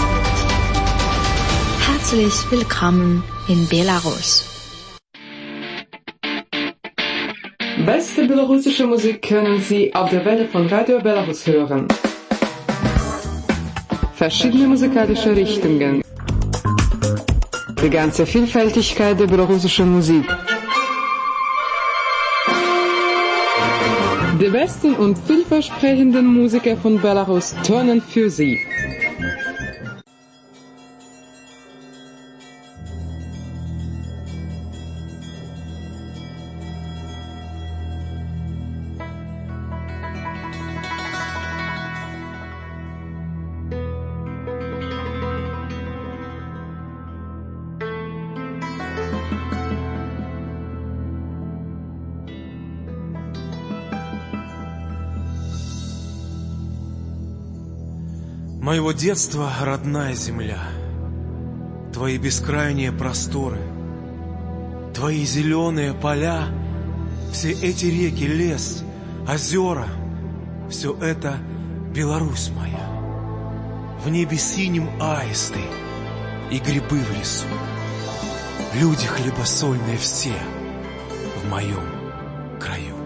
Herzlich willkommen in Belarus. Beste belarussische Musik können Sie auf der Welle von Radio Belarus hören. Verschiedene musikalische Richtungen. Die ganze Vielfältigkeit der belarussischen Musik. Die besten und vielversprechenden Musiker von Belarus turnen für Sie. Моего детства родная земля, твои бескрайние просторы, твои зеленые поля, все эти реки, лес, озера, все это Беларусь моя. В небе синим аисты и грибы в лесу, люди хлебосольные все в моем краю.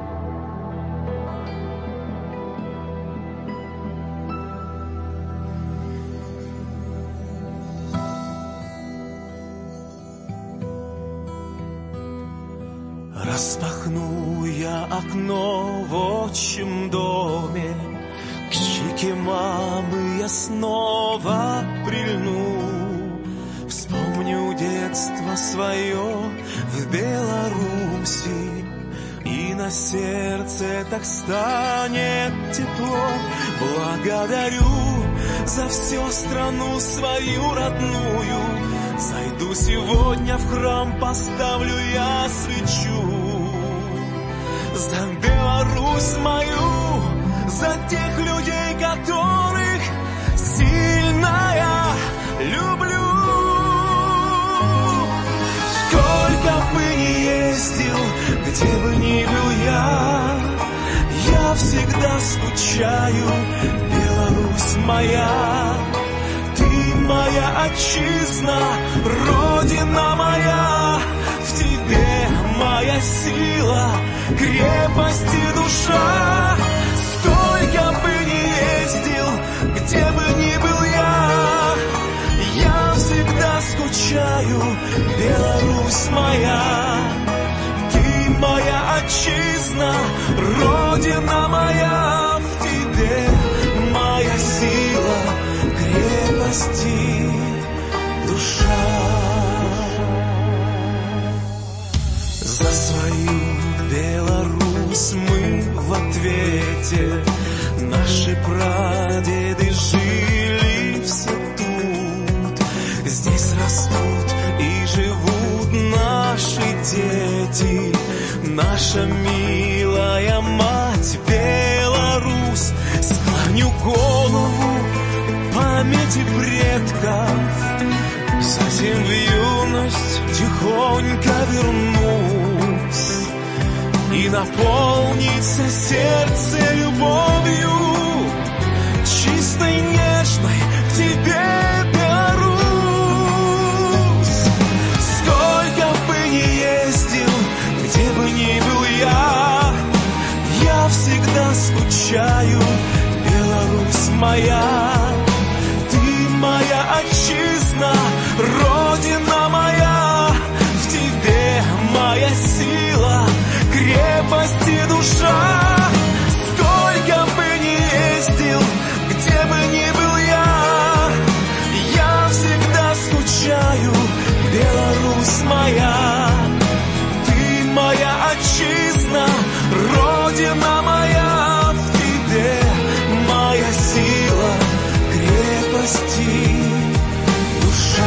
Распахну я окно в отчим доме, к щеке мамы я снова прильну. Вспомню детство свое в Беларуси, и на сердце так станет тепло. Благодарю за всю страну свою родную. Зайду сегодня в храм, поставлю я свечу. За Беларусь мою, за тех людей, которых сильно я люблю. Сколько бы ни ездил, где бы ни был я всегда скучаю, Беларусь моя. Ты моя отчизна, родина моя, в тебе моя сила, крепость и душа. Сколько бы ни ездил, где бы ни был я всегда скучаю, Беларусь моя. Ты моя отчизна, родина моя, в тебе моя сила, крепость и душа. За свою Беларусь мы в ответе. Наши прадеды жили все тут. Здесь растут и живут наши дети. Наша милая мать Беларусь. Склоню голову памяти предков, затем в юность тихонько вернусь, и наполнится сердце любовью, чистой, нежной к тебе, Беларусь. Сколько бы ни ездил, где бы ни был я всегда скучаю, Беларусь моя. Моя отчизна, родина моя, в тебе моя сила, крепость и душа. Сколько бы ни ездил, где бы ни был я всегда скучаю, Беларусь моя. Ты моя отчизна, родина моя, в тебе моя сила, крепость и душа.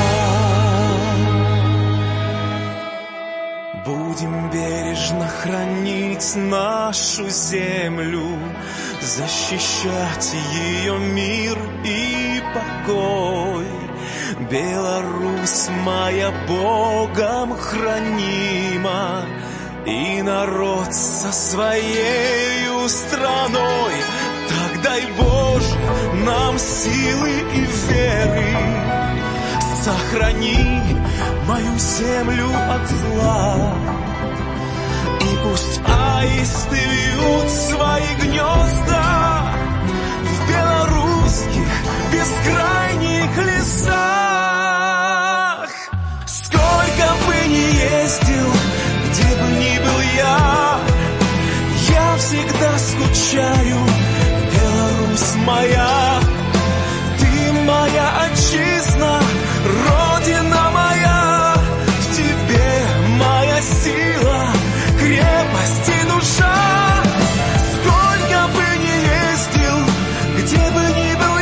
нашу землю, защищать ее мир и покой. Беларусь моя Богом хранима, и народ со своею страной. Так дай Боже нам силы и веры, сохрани мою землю от зла. И пусть аисты вьют свои гнезда в белорусских бескрайних лесах. Сколько бы ни ездил, где бы ни был я всегда скучаю, Беларусь моя. Ты моя отчизна, Родина моя, в тебе моя сила, крепость и душа. Сколько бы ни ездил, где бы ни был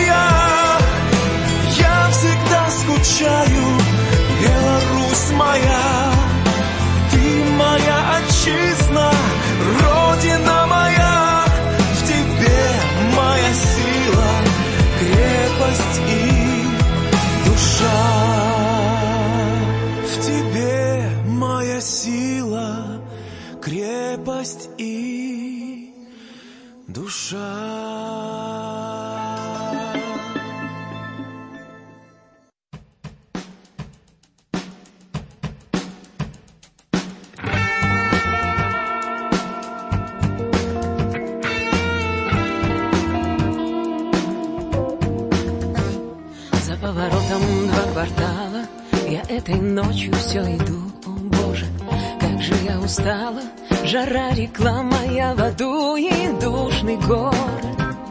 я всегда скучаю, Беларусь моя. Ты моя отчизна, Родина моя, в тебе моя сила, крепость и душа. В тебе моя сила, крепость и душа. За поворотом 2 квартала я этой ночью все иду. О Боже, как же я устала. Жара, реклама, я в аду и душный город.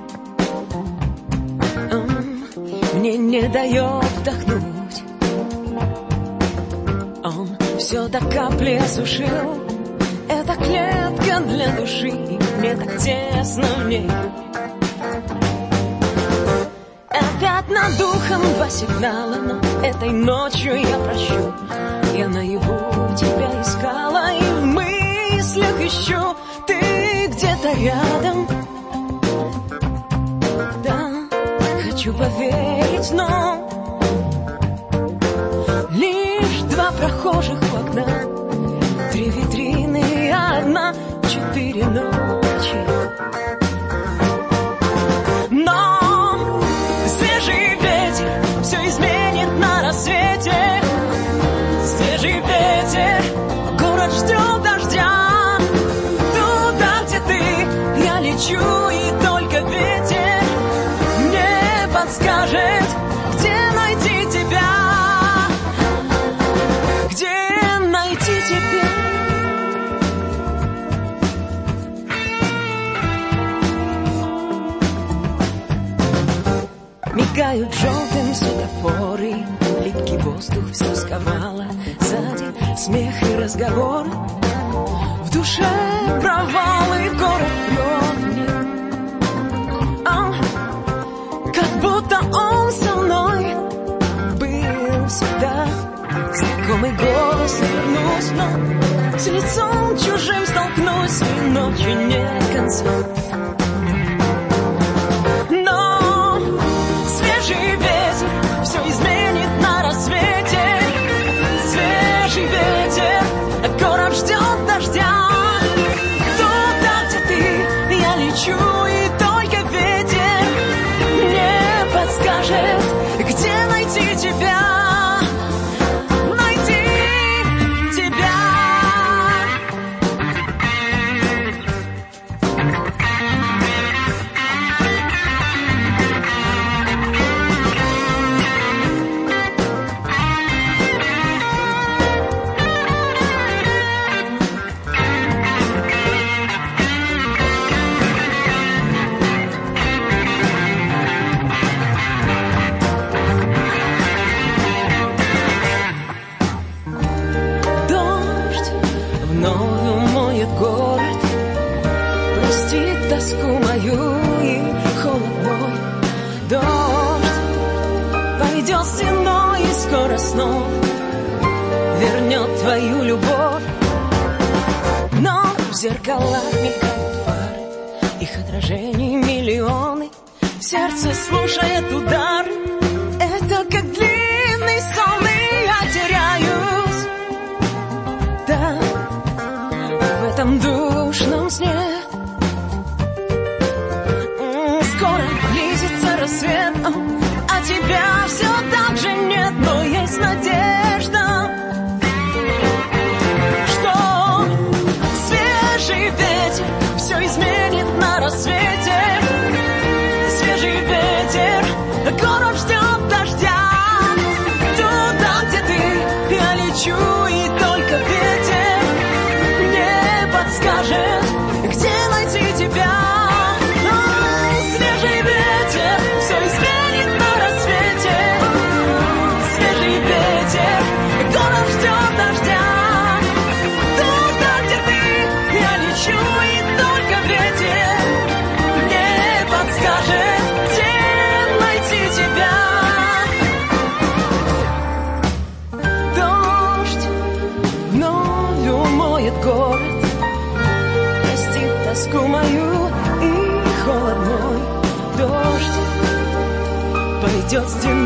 Мне не дает вдохнуть. Он все до капли осушил. Это клетка для души, мне так тесно в ней. Опять над духом 2 сигнала, но этой ночью я прощу. Я наяву тебя искала и в мыслях ищу. Ты где-то рядом. Да, хочу поверить, но лишь 2 прохожих у окна, 3 витрины и одна, 4 ночи. Но свежий ветер все изменит на рассвете. Свежий ветер, город ждет дождя. Туда, где ты, я лечу, и только ветер мне подскажет, где найти тебя. Где найти тебя? Мигают желтым светофоры, липкий воздух все сковало. Сзади смех и разговор, в душе провалы, город врет мне. Как будто он со мной был всегда. Знакомый голос вернусь, но с лицом чужим столкнусь, и ночи нет конца. Свежий ветер все изменит на рассвете. Свежий ветер, город ждет дождя. Туда, где ты, я лечу, и только ветер мне подскажет, где найти тебя. Найти тебя. Тоску мою и холод мой. Дождь пойдет стеной и скоро снова вернет твою любовь. Но в зеркалах мелькают фары, отражений миллионы. Сердце слушает удары. Это как длинный сон, и я теряюсь. Да, в этом душном сне. Скоро близится рассвет, а тебя все так же нет, но есть надежда, что свежий ветер все изменит на рассвете. Свежий ветер, город ждет дождя. Туда, где ты, я лечу, и только ветер мне подскажет, где найти тебя. Свежий ветер все изменит на рассвете. Свежий ветер, город ждет дождя. Туда, где ты, я лечу, и только ветер мне подскажет, где найти тебя. Дождь вновь умоет город, простит тоску мою и холодной дождь пойдет с